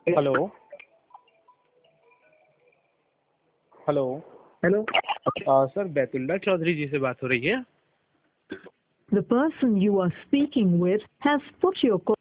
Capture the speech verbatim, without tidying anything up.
Hello. Hello. Hello. Ah, sir Baitullah Chaudhary ji से बात हो रही है? The person you are speaking with has put your call.